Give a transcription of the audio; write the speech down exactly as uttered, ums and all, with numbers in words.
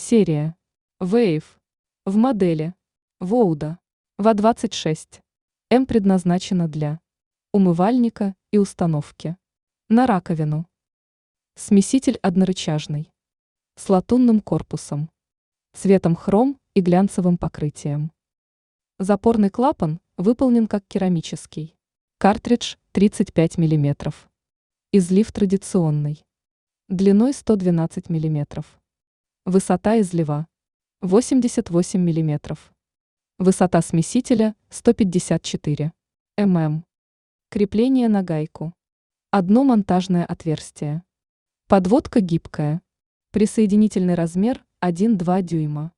Серия Wave в модели Воуда ви двадцать шесть эм предназначена для умывальника и установки на раковину. Смеситель однорычажный, с латунным корпусом, цветом хром и глянцевым покрытием. Запорный клапан выполнен как керамический. Картридж тридцать пять миллиметров. Излив традиционный. Длиной сто двенадцать миллиметров. Высота излива восемьдесят восемь миллиметров. Высота смесителя сто пятьдесят четыре миллиметра. Крепление на гайку. Одно монтажное отверстие. Подводка гибкая. Присоединительный размер один и два дюйма.